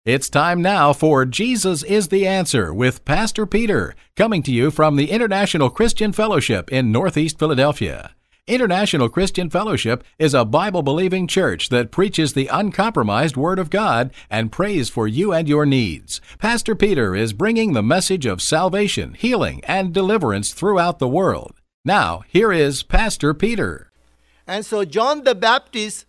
It's time now for Jesus is the Answer with Pastor Peter, coming to you from the International Christian Fellowship in Northeast Philadelphia. International Christian Fellowship is a Bible-believing church that preaches the uncompromised Word of God and prays for you and your needs. Pastor Peter is bringing the message of salvation, healing, and deliverance throughout the world. Now, here is Pastor Peter. And so John the Baptist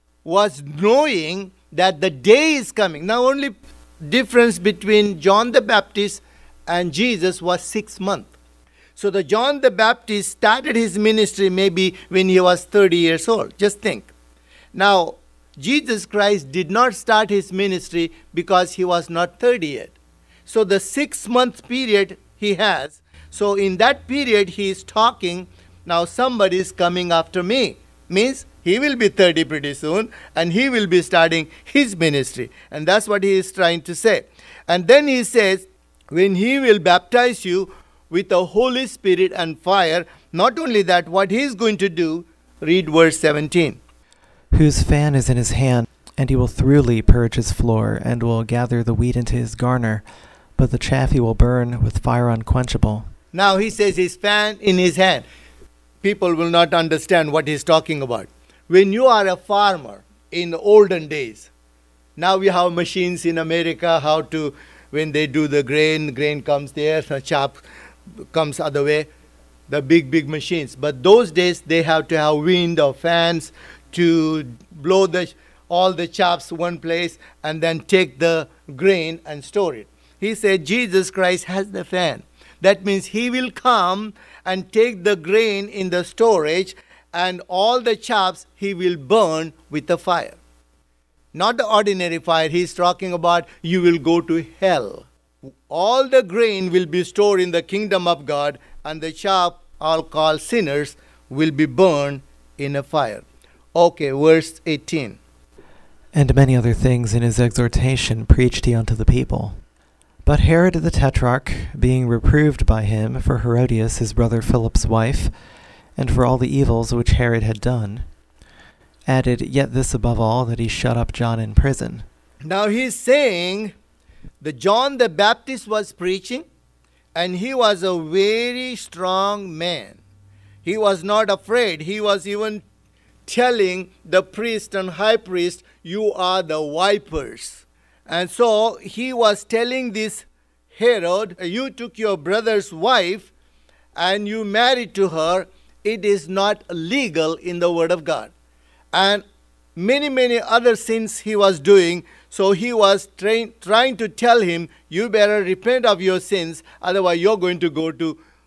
was knowing that the day is coming. Now, only difference between John the Baptist and Jesus was 6 months. So the John the Baptist started his ministry maybe when he was 30 years old. Just think. Now, Jesus Christ did not start his ministry because he was not 30 yet. So the 6-month period he has. So in that period he is talking, now somebody is coming after me. Means he will be 30 pretty soon and he will be starting his ministry. And that's what he is trying to say. And then he says, when he will baptize you with the Holy Spirit and fire. Not only that, what he is going to do, read verse 17. Whose fan is in his hand, and he will thoroughly purge his floor, and will gather the wheat into his garner, but the chaff he will burn with fire unquenchable. Now he says his fan in his hand. People will not understand what he's talking about. When you are a farmer in the olden days, now we have machines in America, when they do the grain comes there, the chaff comes other way, the big machines. But those days they have to have wind or fans to blow all the chaffs one place and then take the grain and store it. He said Jesus Christ has the fan. That means he will come and take the grain in the storage and all the chaffs he will burn with the fire. Not the ordinary fire. He's talking about you will go to hell. All the grain will be stored in the kingdom of God, and the chaff, all called sinners, will be burned in a fire. Okay, verse 18. And many other things in his exhortation preached he unto the people. But Herod the Tetrarch, being reproved by him for Herodias his brother Philip's wife, and for all the evils which Herod had done, added yet this above all, that he shut up John in prison. Now he's saying that John the Baptist was preaching, and he was a very strong man. He was not afraid. He was even telling the priest and high priest, you are the vipers. And so he was telling this Herod, you took your brother's wife and you married to her. It is not legal in the word of God. And many other sins he was doing. So he was trying to tell him, you better repent of your sins, otherwise you're going to go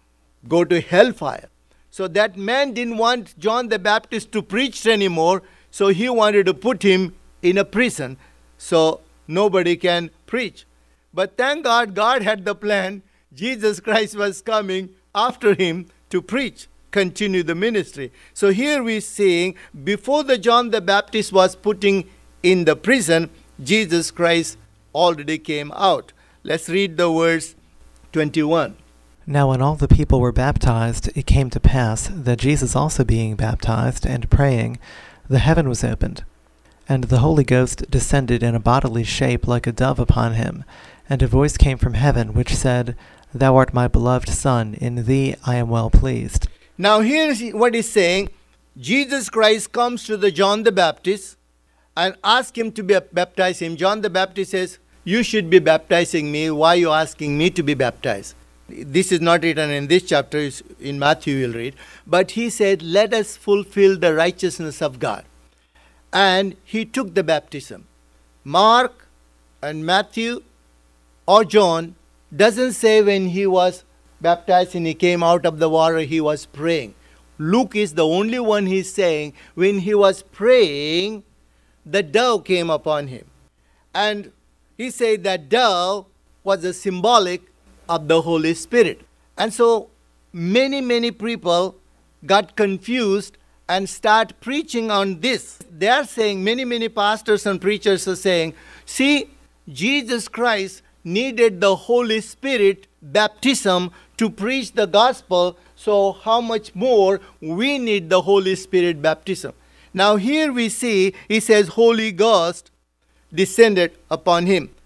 to hellfire. So that man didn't want John the Baptist to preach anymore, so he wanted to put him in a prison so nobody can preach. But thank God, God had the plan. Jesus Christ was coming after him to preach, continue the ministry. So here we're seeing, before the John the Baptist was putting in the prison, Jesus Christ already came out. Let's read the verse 21. Now when all the people were baptized, it came to pass that Jesus also being baptized and praying, the heaven was opened, and the Holy Ghost descended in a bodily shape like a dove upon him, and a voice came from heaven which said, Thou art my beloved Son, in thee I am well pleased. Now here's what he's saying. Jesus Christ comes to the John the Baptist and asks him to baptize him. John the Baptist says, you should be baptizing me. Why are you asking me to be baptized? This is not written in this chapter. In Matthew you'll read. But he said, let us fulfill the righteousness of God. And he took the baptism. Mark and Matthew or John doesn't say when he was baptized and he came out of the water, he was praying. Luke is the only one he's saying when he was praying, the dove came upon him. And he said that dove was a symbolic of the Holy Spirit. And so many people got confused and start preaching on this. They are saying, many pastors and preachers are saying, see, Jesus Christ needed the Holy Spirit baptism to preach the gospel, so how much more we need the Holy Spirit baptism. Now here we see, he says, Holy Ghost descended upon him.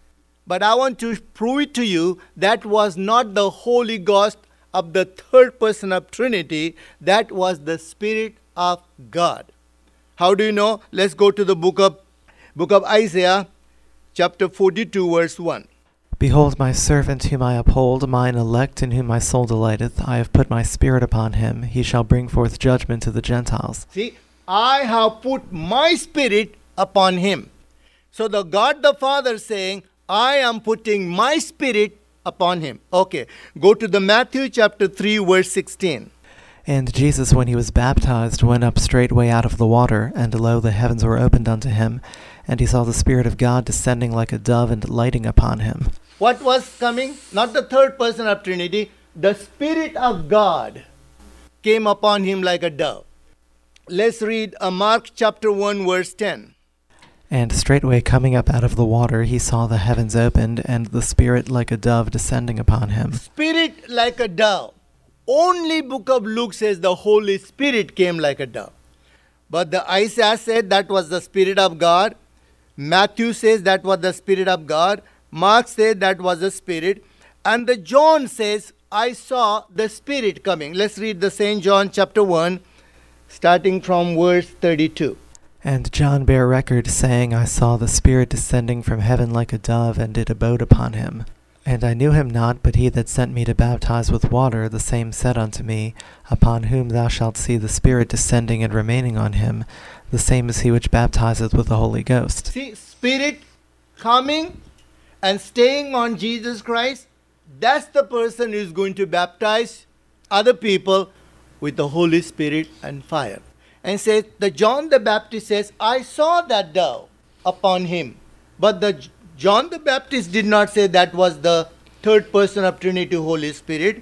But I want to prove it to you that was not the Holy Ghost of the third person of Trinity. That was the Spirit of God. How do you know? Let's go to the book of Isaiah, chapter 42, verse 1. Behold my servant whom I uphold, mine elect in whom my soul delighteth. I have put my spirit upon him. He shall bring forth judgment to the Gentiles. See, I have put my spirit upon him. So the God the Father saying, I am putting my spirit upon him. Okay, go to the Matthew chapter 3, verse 16. And Jesus, when he was baptized, went up straightway out of the water, and lo, the heavens were opened unto him, and he saw the Spirit of God descending like a dove and lighting upon him. What was coming? Not the third person of Trinity. The Spirit of God came upon him like a dove. Let's read Mark chapter 1, verse 10. And straightway coming up out of the water, he saw the heavens opened, and the Spirit like a dove descending upon him. Spirit like a dove. Only book of Luke says the Holy Spirit came like a dove. But the Isaiah said that was the Spirit of God. Matthew says that was the Spirit of God. Mark said that was the Spirit. And the John says, I saw the Spirit coming. Let's read the St. John chapter 1, starting from verse 32. And John bare record, saying, I saw the Spirit descending from heaven like a dove, and it abode upon him. And I knew him not, but he that sent me to baptize with water, the same said unto me, Upon whom thou shalt see the Spirit descending and remaining on him, the same is he which baptizeth with the Holy Ghost. See, Spirit coming and staying on Jesus Christ, that's the person who is going to baptize other people with the Holy Spirit and fire. And says, the John the Baptist says, I saw that dove upon him. But the John the Baptist did not say that was the third person of Trinity, Holy Spirit.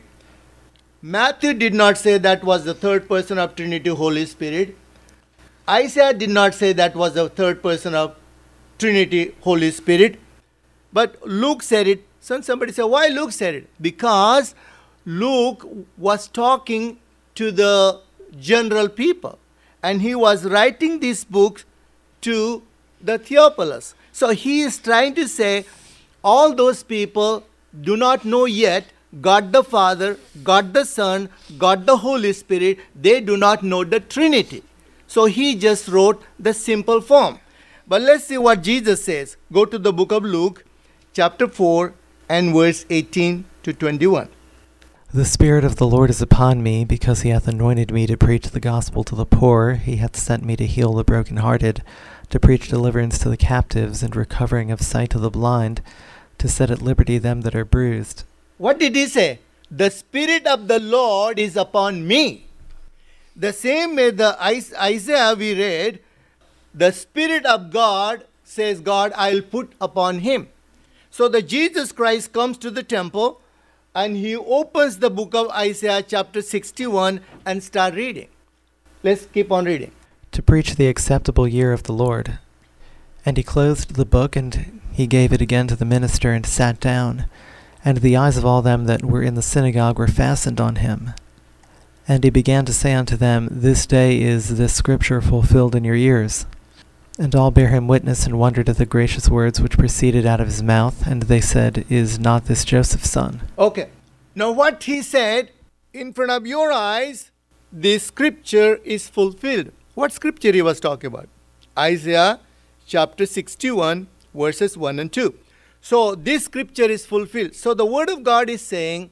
Matthew did not say that was the third person of Trinity, Holy Spirit. Isaiah did not say that was the third person of Trinity, Holy Spirit. But Luke said it. Somebody said, why Luke said it? Because Luke was talking to the general people. And he was writing these books to the Theophilus. So he is trying to say, all those people do not know yet God the Father, God the Son, God the Holy Spirit. They do not know the Trinity. So he just wrote the simple form. But let's see what Jesus says. Go to the book of Luke, chapter 4, and verse 18 to 21. The Spirit of the Lord is upon me, because he hath anointed me to preach the gospel to the poor. He hath sent me to heal the brokenhearted, to preach deliverance to the captives, and recovering of sight to the blind, to set at liberty them that are bruised. What did he say? The Spirit of the Lord is upon me. The same way the Isaiah we read, the Spirit of God, says God, I'll put upon him. So the Jesus Christ comes to the temple and he opens the book of Isaiah chapter 61 and start reading. Let's keep on reading. To preach the acceptable year of the Lord. And he closed the book, and he gave it again to the minister, and sat down. And the eyes of all them that were in the synagogue were fastened on him. And he began to say unto them, This day is this scripture fulfilled in your ears. And all bare him witness, and wondered at the gracious words which proceeded out of his mouth. And they said, Is not this Joseph's son? Okay. Now what he said, in front of your eyes, this scripture is fulfilled. What scripture he was talking about? Isaiah chapter 61, verses 1 and 2. So this scripture is fulfilled. So the word of God is saying,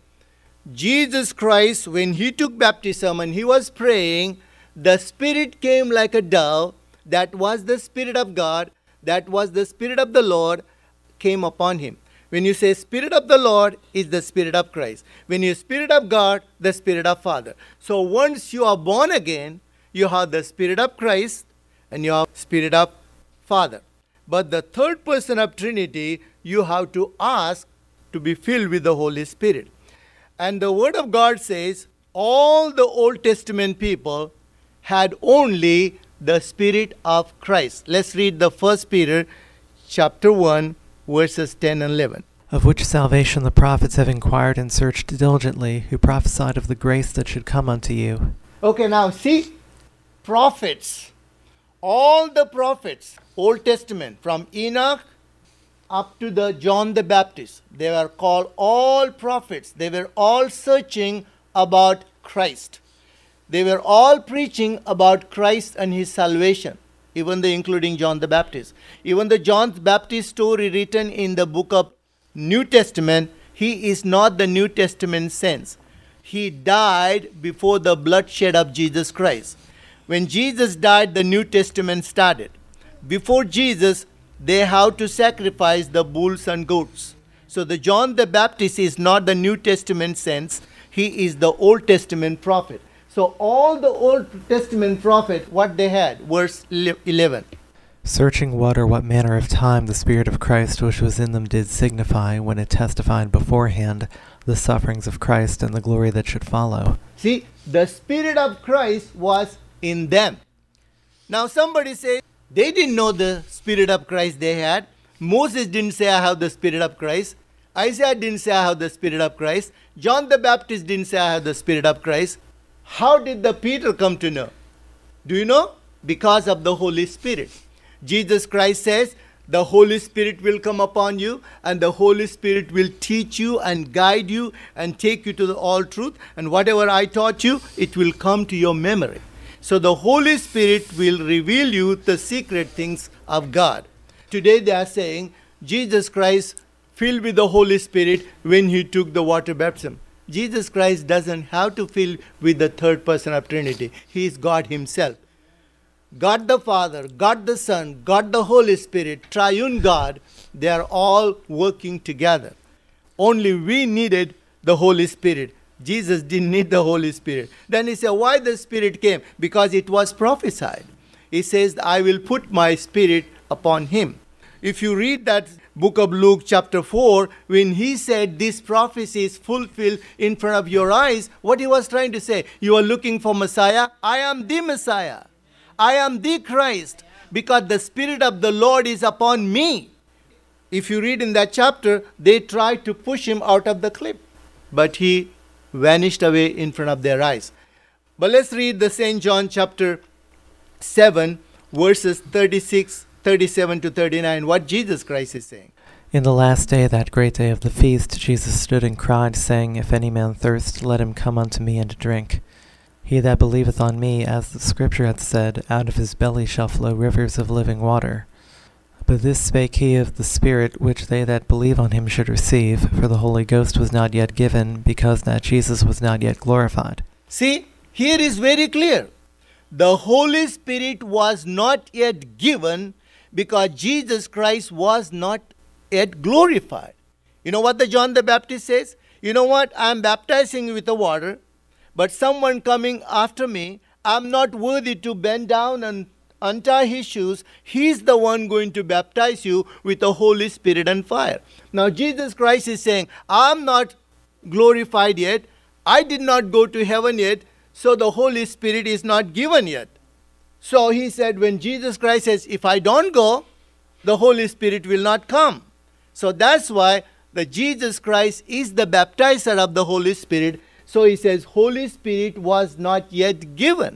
Jesus Christ, when he took baptism and he was praying, the Spirit came like a dove. That was the Spirit of God. That was the Spirit of the Lord came upon him. When you say Spirit of the Lord, is the Spirit of Christ. When you Spirit of God, the Spirit of Father. So once you are born again, you have the Spirit of Christ and you have Spirit of Father. But the third person of Trinity, you have to ask to be filled with the Holy Spirit. And the Word of God says, all the Old Testament people had only the Spirit of Christ. Let's read the 1 Peter chapter 1, verses 10 and 11. Of which salvation the prophets have inquired and searched diligently, who prophesied of the grace that should come unto you. Okay, now see, prophets, all the prophets, Old Testament, from Enoch, up to the John the Baptist. They were called all prophets. They were all searching about Christ. They were all preaching about Christ and his salvation, even including John the Baptist. Even the John the Baptist story written in the book of New Testament, he is not the New Testament sense. He died before the bloodshed of Jesus Christ. When Jesus died, the New Testament started. Before Jesus, they have to sacrifice the bulls and goats. So the John the Baptist is not the New Testament sense. He is the Old Testament prophet. So all the Old Testament prophet, what they had, verse 11. Searching what manner of time the Spirit of Christ which was in them did signify, when it testified beforehand the sufferings of Christ and the glory that should follow. See, the Spirit of Christ was in them. Now somebody say, they didn't know the Spirit of Christ they had. Moses didn't say, I have the Spirit of Christ. Isaiah didn't say, I have the Spirit of Christ. John the Baptist didn't say, I have the Spirit of Christ. How did the Peter come to know? Do you know? Because of the Holy Spirit. Jesus Christ says, the Holy Spirit will come upon you, and the Holy Spirit will teach you and guide you and take you to the all truth. And whatever I taught you, it will come to your memory. So the Holy Spirit will reveal you the secret things of God. Today they are saying, Jesus Christ filled with the Holy Spirit when he took the water baptism. Jesus Christ doesn't have to fill with the third person of Trinity. He is God himself. God the Father, God the Son, God the Holy Spirit, triune God, they are all working together. Only we needed the Holy Spirit. Jesus didn't need the Holy Spirit. Then he said, why the Spirit came? Because it was prophesied. He says, I will put my Spirit upon him. If you read that book of Luke chapter 4, when he said this prophecy is fulfilled in front of your eyes, what he was trying to say, you are looking for Messiah? I am the Messiah. I am the Christ, because the Spirit of the Lord is upon me. If you read in that chapter, they tried to push him out of the cliff, but he vanished away in front of their eyes. But let's read the St. John chapter 7, verses 37 to 39, what Jesus Christ is saying. In the last day, that great day of the feast, Jesus stood and cried, saying, If any man thirst, let him come unto me and drink. He that believeth on me, as the Scripture hath said, out of his belly shall flow rivers of living water. But this spake he of the Spirit, which they that believe on him should receive, for the Holy Ghost was not yet given, because that Jesus was not yet glorified. See, here is very clear. The Holy Spirit was not yet given, because Jesus Christ was not yet glorified. You know what the John the Baptist says? You know what? I am baptizing you with the water, but someone coming after me, I am not worthy to bend down and untie his shoes. He's the one going to baptize you with the Holy Spirit and fire. Now Jesus Christ is saying, I'm not glorified yet. I did not go to heaven yet. So the Holy Spirit is not given yet. So he said, when Jesus Christ says, if I don't go, the Holy Spirit will not come. So that's why the Jesus Christ is the baptizer of the Holy Spirit. So he says, Holy Spirit was not yet given.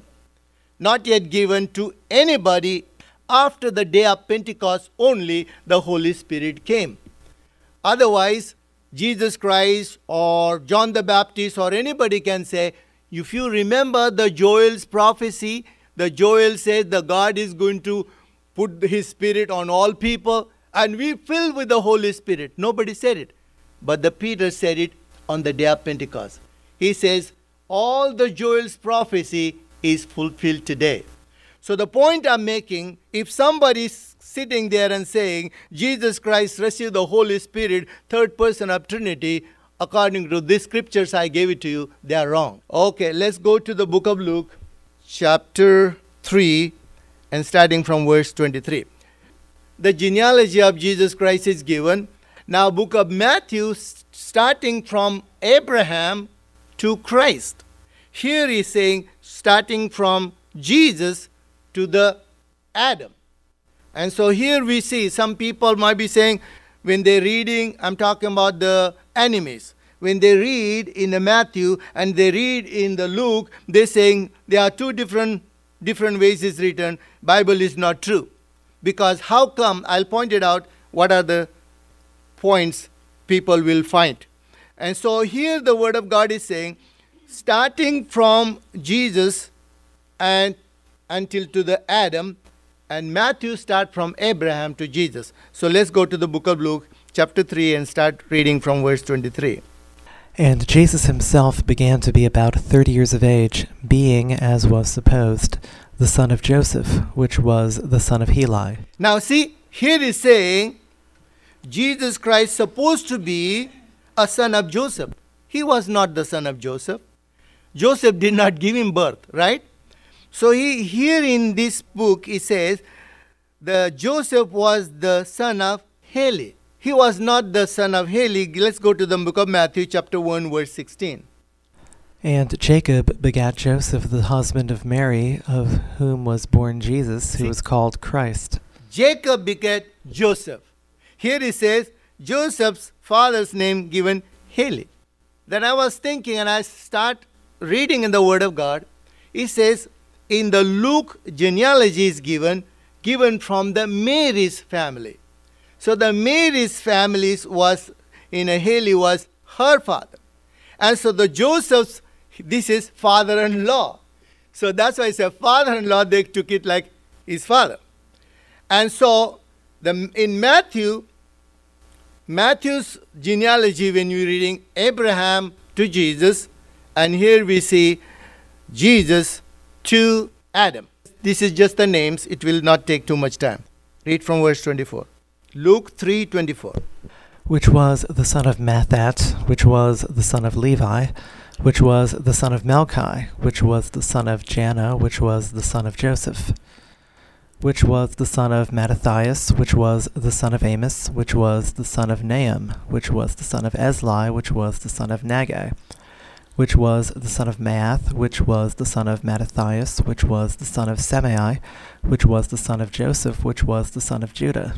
Not yet given to anybody. After the day of Pentecost only the Holy Spirit came. Otherwise, Jesus Christ or John the Baptist or anybody can say, if you remember the Joel's prophecy, the Joel says the God is going to put his Spirit on all people and we fill with the Holy Spirit. Nobody said it. But the Peter said it on the day of Pentecost. He says, all the Joel's prophecy is fulfilled today. So the point I'm making, if somebody is sitting there and saying, Jesus Christ received the Holy Spirit, third person of Trinity, according to these scriptures I gave it to you, they are wrong. Okay, let's go to the book of Luke, chapter 3, and starting from verse 23. The genealogy of Jesus Christ is given. Now, book of Matthew, starting from Abraham to Christ. Here he's saying, starting from Jesus to the Adam. And so here we see, some people might be saying, when they're reading, I'm talking about the enemies. When they read in the Matthew and they read in the Luke, they're saying there are two different ways it's written. Bible is not true. Because how come, I'll point it out, what are the points people will find. And so here the word of God is saying, starting from Jesus and until to the Adam, and Matthew start from Abraham to Jesus. So let's go to the book of Luke, chapter 3, and start reading from verse 23. And Jesus himself began to be about 30 years of age, being, as was supposed, the son of Joseph, which was the son of Heli. Now see, here is saying, Jesus Christ supposed to be a son of Joseph. He was not the son of Joseph. Joseph did not give him birth, right? So here in this book, it says, the Joseph was the son of Heli. He was not the son of Heli. Let's go to the book of Matthew, chapter 1, verse 16. And Jacob begat Joseph, the husband of Mary, of whom was born Jesus, who was called Christ. Jacob begat Joseph. Here it says, Joseph's father's name given Heli. Then I was thinking, and I start reading in the Word of God. It says, in the Luke genealogy is given from the Mary's family. So the Mary's family was, in a Heli was her father. And so the Joseph's, this is father-in-law. So that's why it's a father-in-law, they took it like his father. And so in Matthew's genealogy, when you're reading Abraham to Jesus, and here we see Jesus to Adam. This is just the names. It will not take too much time. Read from verse 24. Luke 3:24. Which was the son of Mathat, which was the son of Levi, which was the son of Melchi, which was the son of Janna, which was the son of Joseph, which was the son of Mattathias, which was the son of Amos, which was the son of Nahum, which was the son of Esli, which was the son of Nagai, which was the son of Maath, which was the son of Mattathias, which was the son of Semei, which was the son of Joseph, which was the son of Judah,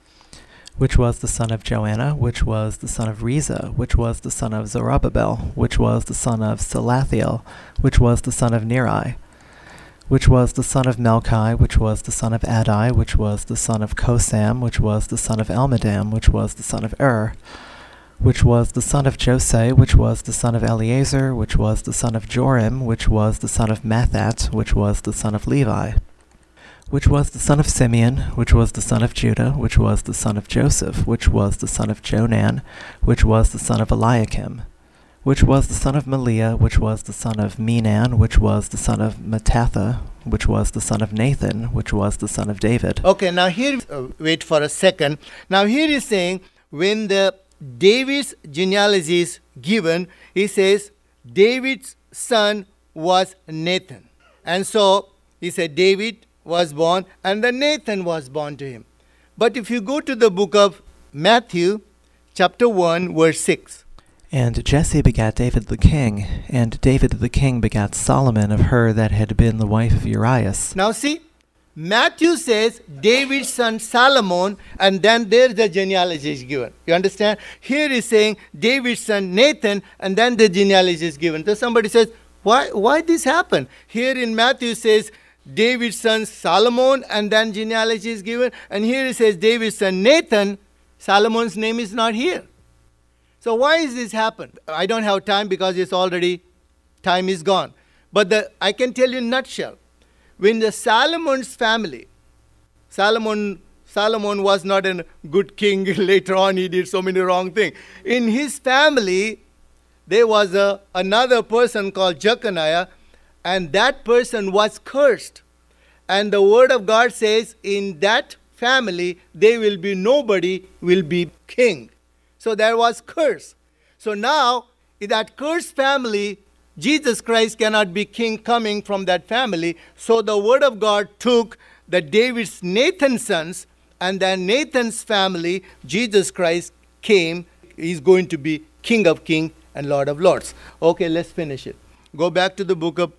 which was the son of Joanna, which was the son of Reza, which was the son of Zerubbabel, which was the son of Salathiel, which was the son of Neri, which was the son of Melchi, which was the son of Adai, which was the son of Kosam, which was the son of Elmadam, which was the son of which was the son of Jose, which was the son of Eleazar, which was the son of Joram, which was the son of Mathat, which was the son of Levi, which was the son of Simeon, which was the son of Judah, which was the son of Joseph, which was the son of Jonan, which was the son of Eliakim, which was the son of Meliah, which was the son of Menan, which was the son of Mattatha, which was the son of Nathan, which was the son of David. Okay, now here, wait for a second. Now here he's saying, when the David's genealogy is given, he says, David's son was Nathan. And so, he said David was born, and then Nathan was born to him. But if you go to the book of Matthew, chapter 1, verse 6. And Jesse begat David the king, and David the king begat Solomon of her that had been the wife of Urias. Now see, Matthew says David's son Solomon, and then there's the genealogy is given. You understand? Here is saying David's son Nathan, and then the genealogy is given. So somebody says, why this happened? Here in Matthew it says David's son Solomon, and then genealogy is given. And here it says David's son Nathan. Solomon's name is not here. So why is this happen? I don't have time because it's already, time is gone. But I can tell you in a nutshell. When the Solomon's family, Solomon was not a good king. Later on, he did so many wrong things. In his family, there was another person called Jeconiah, and that person was cursed. And the word of God says, in that family, nobody will be king. So there was curse. So now, in that cursed family, Jesus Christ cannot be king coming from that family. So the word of God took the David's Nathan's sons, and then Nathan's family, Jesus Christ came. He's going to be King of Kings and Lord of Lords. Okay, let's finish it. Go back to the book of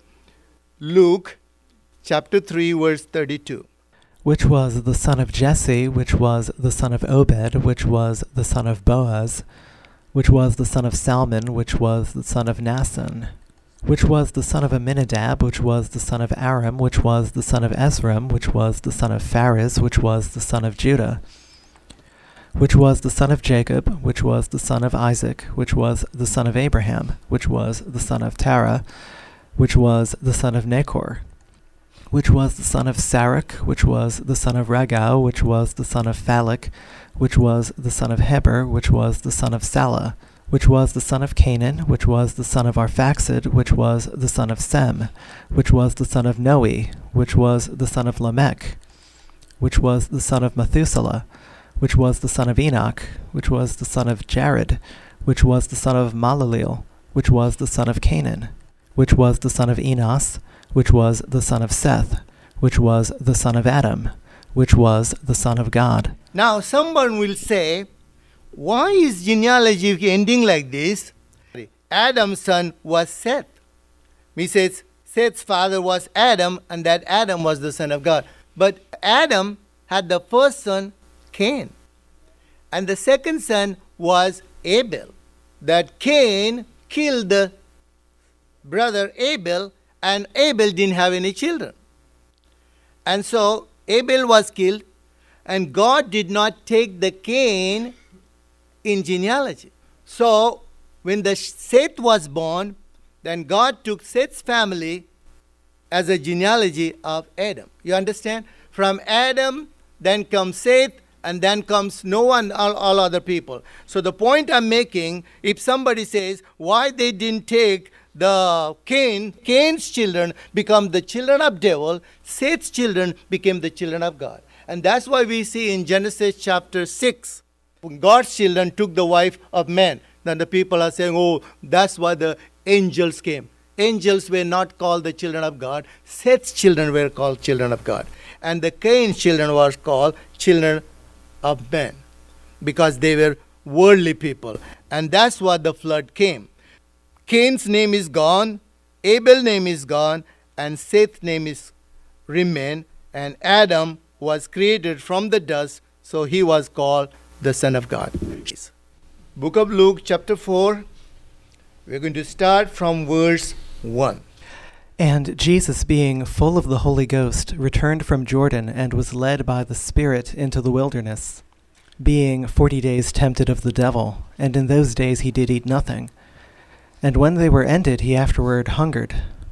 Luke, chapter 3, verse 32. Which was the son of Jesse, which was the son of Obed, which was the son of Boaz, which was the son of Salmon, which was the son of Naasson, which was the son of Amminadab, which was the son of Aram, which was the son of Esrom, which was the son of Phares, which was the son of Judah, which was the son of Jacob, which was the son of Isaac, which was the son of Abraham, which was the son of Terah, which was the son of Nachor, which was the son of Sarach, which was the son of Ragau, which was the son of Phalec, which was the son of Heber, which was the son of Salah, which was the son of Canaan, which was the son of Arphaxad, which was the son of Sem, which was the son of Noe, which was the son of Lamech, which was the son of Methuselah, which was the son of Enoch, which was the son of Jared, which was the son of Malaleel, which was the son of Canaan, which was the son of Enos, which was the son of Seth, which was the son of Adam, which was the son of God. Now someone will say, why is genealogy ending like this? Adam's son was Seth. He says Seth's father was Adam, and that Adam was the son of God. But Adam had the first son, Cain. And the second son was Abel. That Cain killed the brother Abel, and Abel didn't have any children. And so Abel was killed, and God did not take the Cain in genealogy. So when the Seth was born, then God took Seth's family as a genealogy of Adam. You understand? From Adam, then comes Seth, and then comes Noah and all other people. So the point I'm making, if somebody says why they didn't take the Cain's children become the children of devil, Seth's children became the children of God. And that's why we see in Genesis chapter 6, God's children took the wife of man. Then the people are saying, oh, that's why the angels came. Angels were not called the children of God. Seth's children were called children of God. And the Cain's children were called children of men because they were worldly people. And that's why the flood came. Cain's name is gone, Abel's name is gone, and Seth's name is remain. And Adam was created from the dust, so he was called the Son of God. Book of Luke, chapter 4. We're going to start from verse 1. And Jesus, being full of the Holy Ghost, returned from Jordan, and was led by the Spirit into the wilderness, being 40 days tempted of the devil. And in those days he did eat nothing. And when they were ended, he afterward hungered.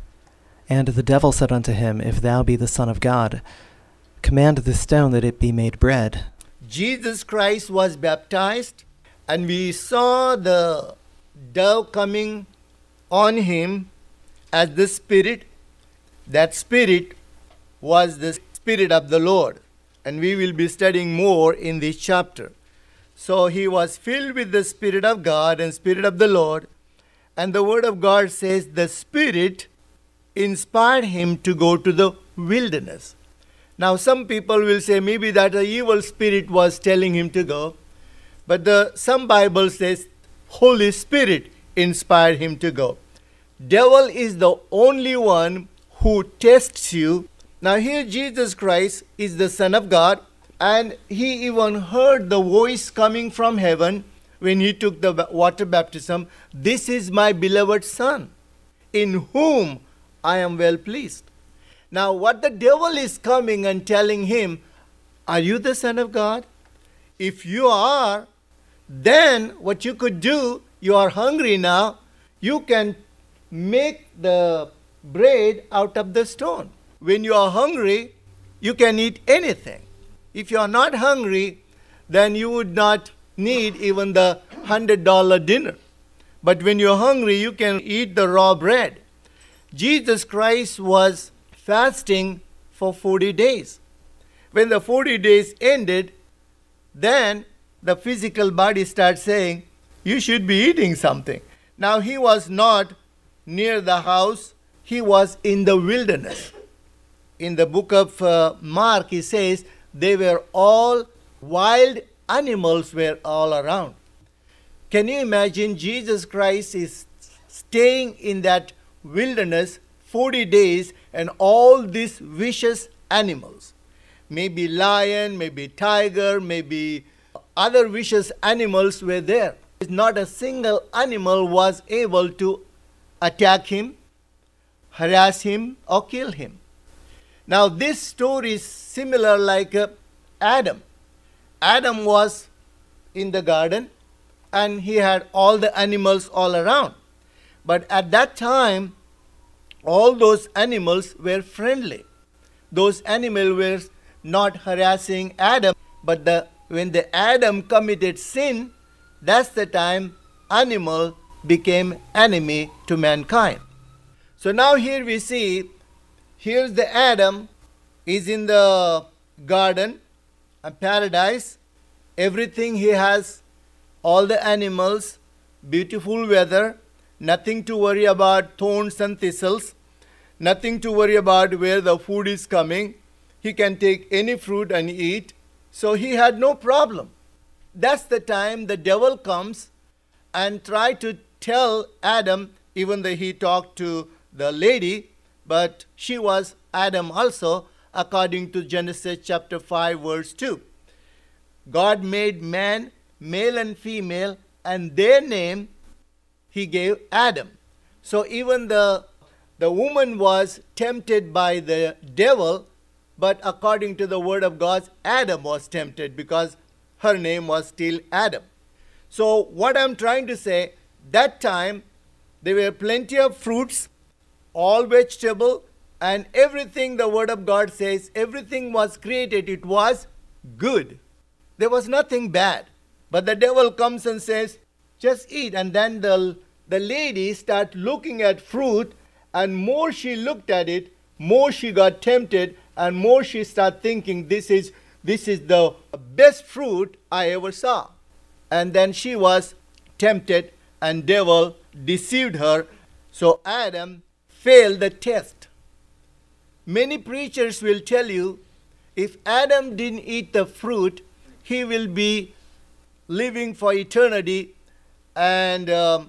And the devil said unto him, If thou be the Son of God, command this stone that it be made bread. Jesus Christ was baptized, and we saw the dove coming on him as the Spirit. That Spirit was the Spirit of the Lord, and we will be studying more in this chapter. So he was filled with the Spirit of God and Spirit of the Lord, and the Word of God says the Spirit inspired him to go to the wilderness. Now some people will say maybe that an evil spirit was telling him to go, but some Bible says Holy Spirit inspired him to go. Devil is the only one who tests you. Now here Jesus Christ is the Son of God, and he even heard the voice coming from heaven when he took the water baptism. This is my beloved Son, in whom I am well pleased. Now what the devil is coming and telling him, are you the Son of God? If you are, then what you could do, you are hungry now, you can make the bread out of the stone. When you are hungry, you can eat anything. If you are not hungry, then you would not need even the $100 dinner. But when you are hungry, you can eat the raw bread. Jesus Christ was fasting for 40 days. When the 40 days ended, then the physical body starts saying, you should be eating something. Now he was not near the house, he was in the wilderness. In the book of Mark, he says, they were all wild animals were all around. Can you imagine Jesus Christ is staying in that wilderness 40 days and all these vicious animals, maybe lion, maybe tiger, maybe other vicious animals were there. Not a single animal was able to attack him, harass him, or kill him. Now this story is similar like Adam. Adam was in the garden, and he had all the animals all around. But at that time, all those animals were friendly. Those animals were not harassing Adam, but when the Adam committed sin, that's the time animal became enemy to mankind. So now here we see, here's the Adam is in the garden, a paradise. Everything he has, all the animals, beautiful weather, nothing to worry about thorns and thistles, nothing to worry about where the food is coming. He can take any fruit and eat. So he had no problem. That's the time the devil comes and try to tell Adam, even though he talked to the lady, but she was Adam also, according to Genesis chapter 5, verse 2. God made man, male and female, and their name he gave Adam. So even the woman was tempted by the devil, but according to the word of God, Adam was tempted because her name was still Adam. So what I'm trying to say, that time there were plenty of fruits, all vegetable, and everything the word of God says, everything was created, it was good. There was nothing bad. But the devil comes and says, just eat. And then the lady started looking at fruit, and more she looked at it, more she got tempted, and more she started thinking, this is the best fruit I ever saw. And then she was tempted, and devil deceived her. So Adam failed the test. Many preachers will tell you, if Adam didn't eat the fruit, he will be living for eternity, and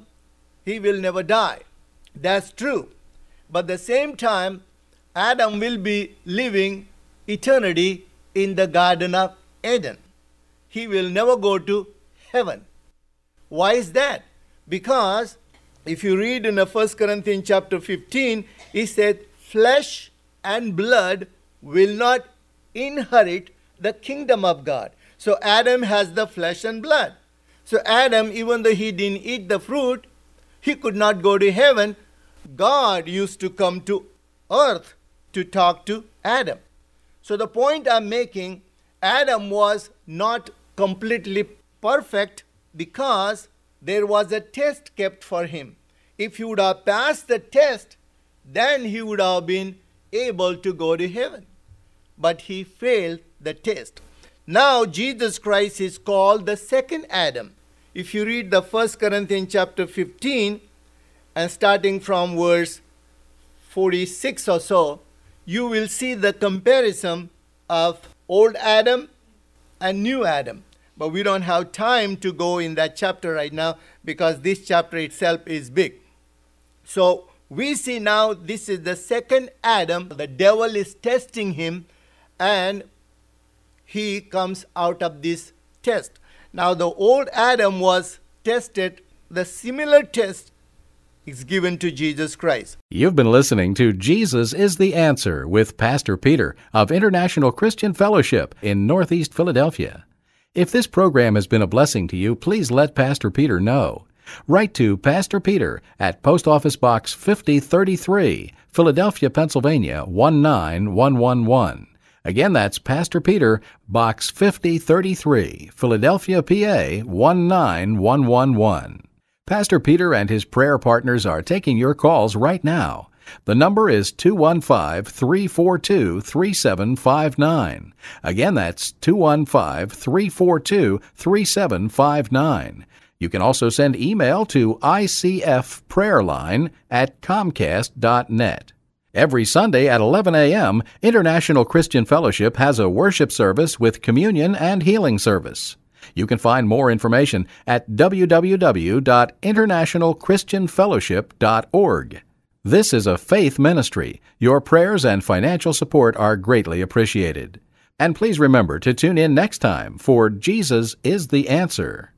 he will never die. That's true. But at the same time, Adam will be living eternity in the Garden of Eden. He will never go to heaven. Why is that? Because if you read in 1 Corinthians chapter 15, he said, flesh and blood will not inherit the kingdom of God. So Adam has the flesh and blood. So Adam, even though he didn't eat the fruit, he could not go to heaven. God used to come to earth to talk to Adam. So the point I'm making, Adam was not completely perfect because there was a test kept for him. If he would have passed the test, then he would have been able to go to heaven. But he failed the test. Now Jesus Christ is called the second Adam. If you read the 1 Corinthians chapter 15 and starting from verse 46 or so, you will see the comparison of old Adam and new Adam. But we don't have time to go in that chapter right now because this chapter itself is big. So we see now this is the second Adam. The devil is testing him, and he comes out of this test. Now the old Adam was tested. The similar test is given to Jesus Christ. You've been listening to Jesus is the Answer with Pastor Peter of International Christian Fellowship in Northeast Philadelphia. If this program has been a blessing to you, please let Pastor Peter know. Write to Pastor Peter at Post Office Box 5033, Philadelphia, Pennsylvania 19111. Again, that's Pastor Peter, Box 5033, Philadelphia, PA 19111. Pastor Peter and his prayer partners are taking your calls right now. The number is 215-342-3759. Again, that's 215-342-3759. You can also send email to icfprayerline@comcast.net. Every Sunday at 11 a.m., International Christian Fellowship has a worship service with communion and healing service. You can find more information at www.internationalchristianfellowship.org. This is a faith ministry. Your prayers and financial support are greatly appreciated. And please remember to tune in next time for Jesus is the Answer.